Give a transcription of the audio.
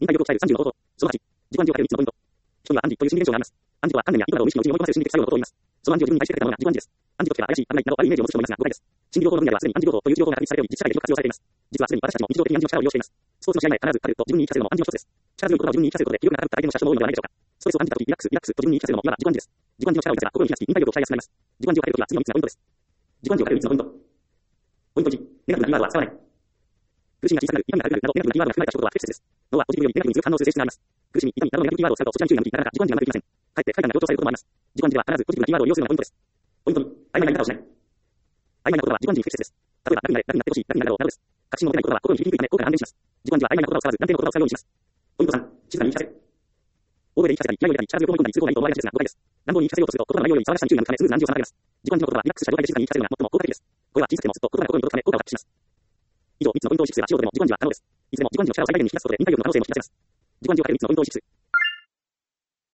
忍耐力を鍛える35方法。その8、自己暗示を変える3つのポイント。人には暗示という心理現象があります。暗示とは観念や意図などを意識のうちに追い込ませる心理的作用のことを言います。その暗示を自分に対してかけたものが自己暗示です。暗示ときは怪しい、危ないなど悪いイメージを持つ人もいますが、誤解です。心理療法の分野ではすでに暗示療法という治療法が確立されており、実社会でよく活用されています。実はすでに私たちも日常的に暗示の力を利用しています。スポーツの試合前、必ず勝ると自分に言い聞かせるのも暗示の一つです。力強い言葉を自分に言い聞かせることで気力が高く相手の射手も多いのではないでしょうか。ストレスを感じたとき、リラックスと自分に言い聞かせるのもいわば自己暗示です。自己暗示の力を生かせば心に気がつき、忍耐力を鍛えやすくなります。自己暗示を変えるときは次の3つのポイントです。自己暗示を変える3つのポイント。ポイント1、ネガティブなキーワードは使わない。苦しみが小さくなる、痛みが軽くなるなどネガティブなキーワードが含まれた仕事は不適切です。脳はポジティブよりネガティブにする反応する性質があります。苦しみ、痛みなどのネガティブキーワードを使うとそちらに注意が向き、なかなか自己暗示がうまくいきません。かえって快感が強調されることもあります。自己暗示では必ずポジティブなキーワードを利用するのがポイントです。ポイント2、曖昧な言い方をしない。曖昧な言葉は自己暗示に不適切です。例えば、楽になれ、楽になってほしい、楽になろうなどです。確信の持てない言葉は心に響きにくいため効果が半減します。自己暗示は曖昧な言葉を使わず、断定の言葉を使うようにします。ポイント3、静かに言い聞かせる。大声で言い聞かせたり、気合を入れたり、力強く思い込んだり、通報がいいと思われがちですが、誤解です。乱暴に言い聞かせようとすると、言葉の内容より騒がしさに注意が向くため、スムーズな暗示を妨げます。自己暗示の言葉はリラックスした状態で静かに言い聞かせるのが最も効果的です。声は小さくてもすっと言葉が心に届くため効果を発揮します。以上、3つのポイントを意識すれば素人でも自己暗示は可能です。いずれも自己暗示の力を最大限に引き出すことで忍耐力の可能性も引き出せます。自己暗示を変える3つのポイントを意識する。